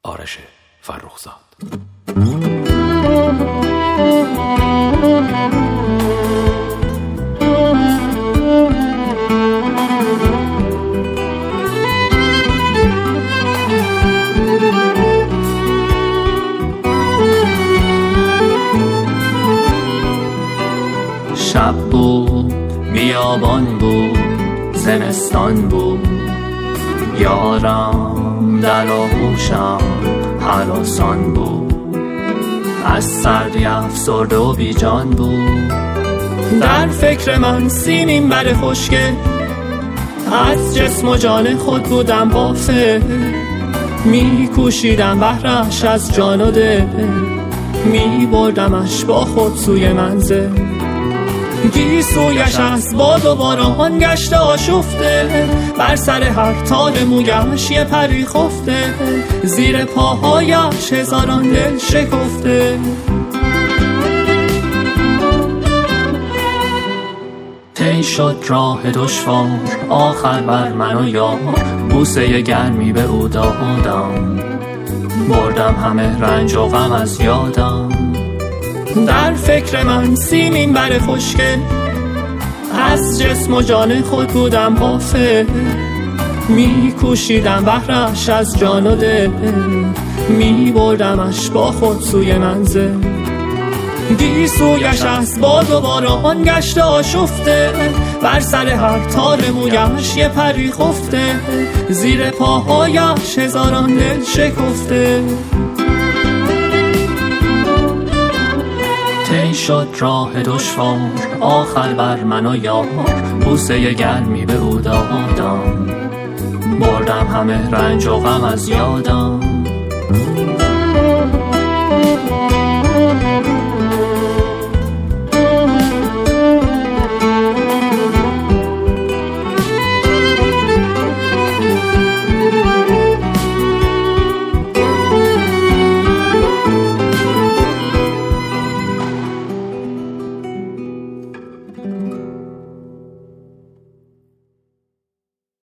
آرش فرخزاد. شب بود، بیابان بود، زمستان بود، یارم در آغوشم هراسان بود، از سردی افسرده و بی جان بود. در فکر من سیمین بر خشکه، از جسم و جان خود بودم بافه، می کوشیدم بهرش از جان و دل، می بردمش با خود سوی منزل. گیسویش از باد و باران گشته آشفته، بر سر هر تار مویش یه پری خفته، زیر پاهایش هزاران دل شکفته. طی شد راه دشوار، آخر بر من و یار، بوسه گرمی به او دادم، بردم همه رنج و غم از یادم. در فکر من سیمین بر خشکه، از جسم و جان خود بودم بافه، می کوشیدم بهرش از جان و دل، می بردمش با خود سوی منزل. گیسویش از باد و باران گشته آشفته، بر سر هر تار مویش یه پری خفته، زیر پاهایش هزاران دل شکفته. طی شد راه دشوار، آخر بر من و یار، بوسه گرمی به او دادم، بردم همه رنج و غم از یادم.